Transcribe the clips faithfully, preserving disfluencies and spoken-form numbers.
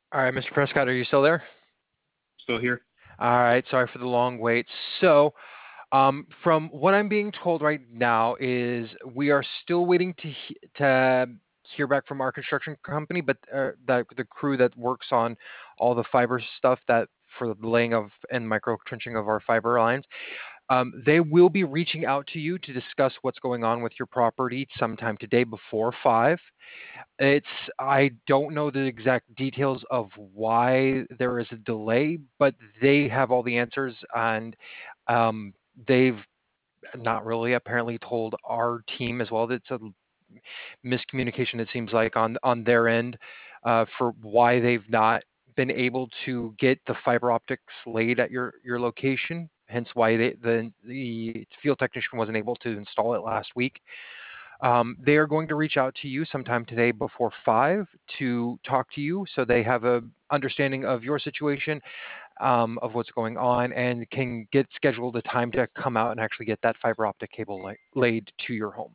All right, Mister Prescott, are you still there? Still here? All right, sorry for the long wait. So, um, from what I'm being told right now is we are still waiting to he- to hear back from our construction company, but uh, the the crew that works on all the fiber stuff that for the laying of and micro trenching of our fiber lines. Um, they will be reaching out to you to discuss what's going on with your property sometime today before five. It's I don't know the exact details of why there is a delay, but they have all the answers, and um, they've not really apparently told our team as well that it's a miscommunication. It seems like on on their end uh, for why they've not been able to get the fiber optics laid at your your location. Hence, why they, the the field technician wasn't able to install it last week. Um, they are going to reach out to you sometime today before five to talk to you, so they have a understanding of your situation, um, of what's going on, and can get scheduled a time to come out and actually get that fiber optic cable la- laid to your home.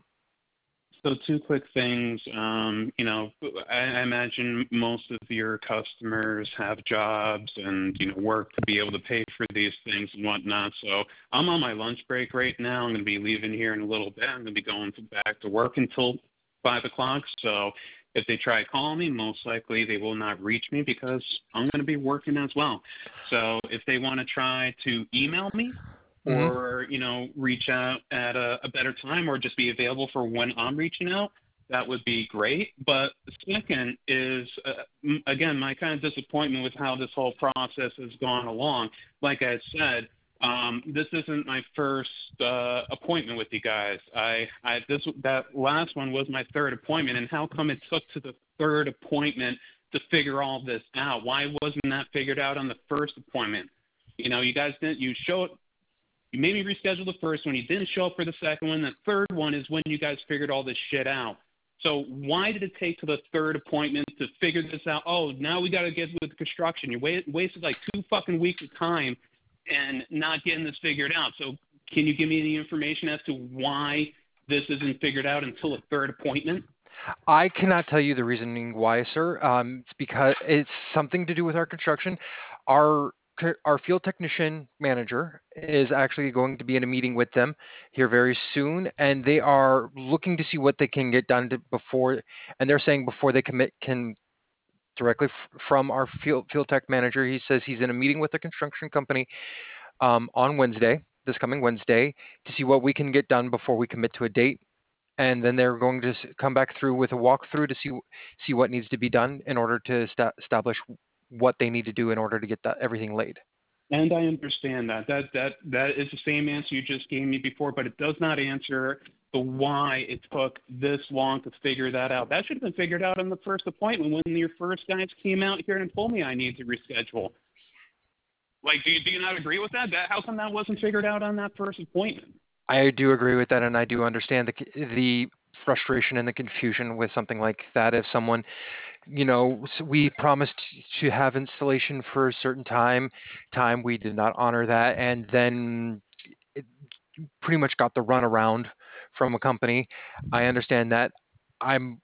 So two quick things. Um, you know, I, I imagine most of your customers have jobs and you know work to be able to pay for these things and whatnot. So I'm on my lunch break right now. I'm going to be leaving here in a little bit. I'm going to be going to, back to work until five o'clock. So if they try calling me, most likely they will not reach me because I'm going to be working as well. So if they want to try to email me, Hmm. or you know reach out at a, a better time or just be available for when I'm reaching out, that would be great. But second is uh, again my kind of disappointment with how this whole process has gone along. Like I said, um, this isn't my first uh, appointment with you guys. I, I this that last one was my third appointment, and how come it took to the third appointment to figure all this out? Why wasn't that figured out on the first appointment? You know, you guys didn't. You showed you made me reschedule the first one. You didn't show up for the second one. The third one is when you guys figured all this shit out. So why did it take to the third appointment to figure this out? Oh, now we got to get with the construction. You wait, wasted like two fucking weeks of time and not getting this figured out. So can you give me any information as to why this isn't figured out until a third appointment? I cannot tell you the reasoning why, sir. Um, it's because it's something to do with our construction. Our our field technician manager is actually going to be in a meeting with them here very soon, and they are looking to see what they can get done to before. And they're saying before they commit can directly f- from our field field tech manager. He says he's in a meeting with the construction company um, on Wednesday, this coming Wednesday, to see what we can get done before we commit to a date. And then they're going to come back through with a walkthrough to see see what needs to be done in order to sta establish what they need to do in order to get that everything laid. And I understand that. That that that is the same answer you just gave me before, but it does not answer the why it took this long to figure that out. That should have been figured out in the first appointment when your first guys came out here and told me I need to reschedule. Like, do you, do you not agree with that? That how come that wasn't figured out on that first appointment? I do agree with that, and I do understand the the frustration and the confusion with something like that. If someone, you know, we promised to have installation for a certain time, time we did not honor that, and then it pretty much got the runaround from a company. I understand that. I'm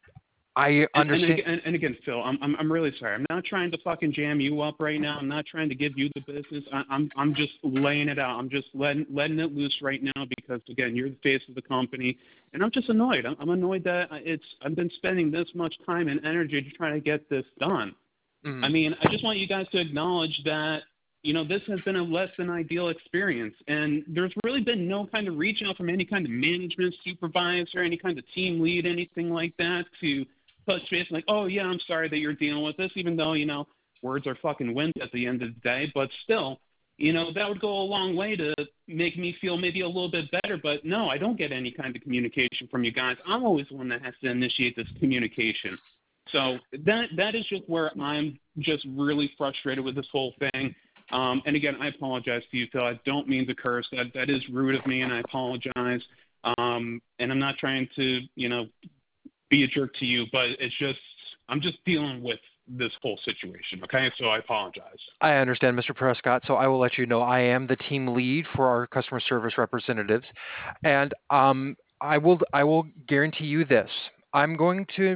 I And, and understand. again, and again, Phil, I'm, I'm I'm really sorry. I'm not trying to fucking jam you up right now. I'm not trying to give you the business. I, I'm I'm just laying it out. I'm just letting letting it loose right now because again, you're the face of the company, and I'm just annoyed. I'm, I'm annoyed that it's I've been spending this much time and energy to try to get this done. I Mhm. mean, I just want you guys to acknowledge that, you know, this has been a less than ideal experience. And there's really been no kind of reach out from any kind of management supervisor, any kind of team lead, anything like that to touch base like, oh, yeah, I'm sorry that you're dealing with this, even though, you know, words are fucking wind at the end of the day. But still, you know, that would go a long way to make me feel maybe a little bit better. But no, I don't get any kind of communication from you guys. I'm always the one that has to initiate this communication. So that that is just where I'm just really frustrated with this whole thing. Um, and again, I apologize to you, Phil. I don't mean to curse. That that is rude of me, and I apologize. Um, and I'm not trying to, you know, be a jerk to you, but it's just I'm just dealing with this whole situation. Okay, so I apologize. I understand, Mister Prescott. So I will let you know I am the team lead for our customer service representatives, and um, I will I will guarantee you this. I'm going to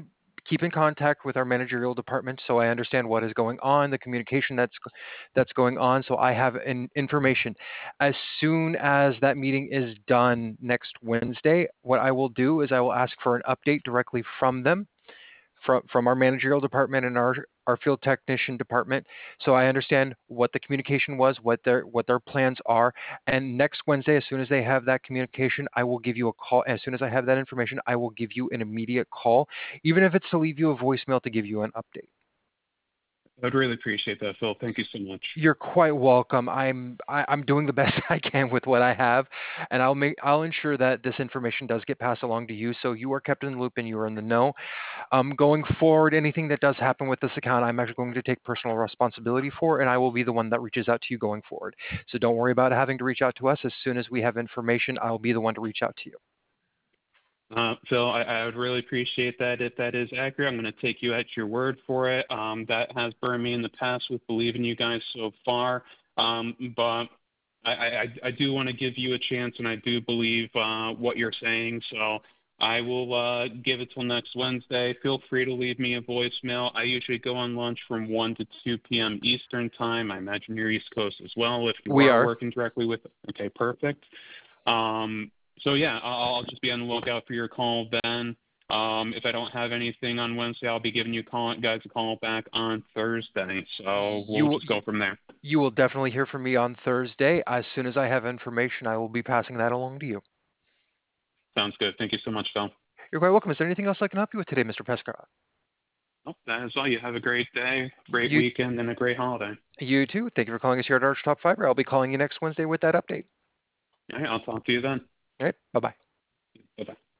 keep in contact with our managerial department so I understand what is going on, the communication that's that's going on, so I have an information. As soon as that meeting is done next Wednesday, what I will do is I will ask for an update directly from them, from from our managerial department and our our field technician department, so I understand what the communication was, what their what their plans are. And next Wednesday, as soon as they have that communication, I will give you a call. As soon as I have that information, I will give you an immediate call, even if it's to leave you a voicemail to give you an update. I'd really appreciate that, Phil. Thank you so much. You're quite welcome. I'm I, I'm doing the best I can with what I have, and I'll make I'll ensure that this information does get passed along to you, so you are kept in the loop and you are in the know. Um, going forward, anything that does happen with this account, I'm actually going to take personal responsibility for, and I will be the one that reaches out to you going forward. So don't worry about having to reach out to us. As soon as we have information, I'll be the one to reach out to you. Uh, Phil, I, I would really appreciate that. If that is accurate, I'm going to take you at your word for it. Um, that has burned me in the past with believing you guys so far. Um, but I, I, I do want to give you a chance, and I do believe uh, what you're saying. So I will uh, give it till next Wednesday. Feel free to leave me a voicemail. I usually go on lunch from one to two p.m. Eastern time. I imagine you're East Coast as well if you We are are. working directly with it. Okay, perfect. Um, so yeah, I'll, I'll just be on the lookout for your call then. Um, if I don't have anything on Wednesday, I'll be giving you call, guys a call back on Thursday. So we'll You just go from there. you will definitely hear from me on Thursday. As soon as I have information, I will be passing that along to you. Sounds good. Thank you so much, Phil. You're quite welcome. Is there anything else I can help you with today, Mister Pescara? Oh, that is all. You have a great day, great You weekend, and a great holiday. you too. Thank you for calling us here at Arch Top Fiber. I'll be calling you next Wednesday with that update. All right, I'll talk to you then. All right. Bye bye. Bye bye.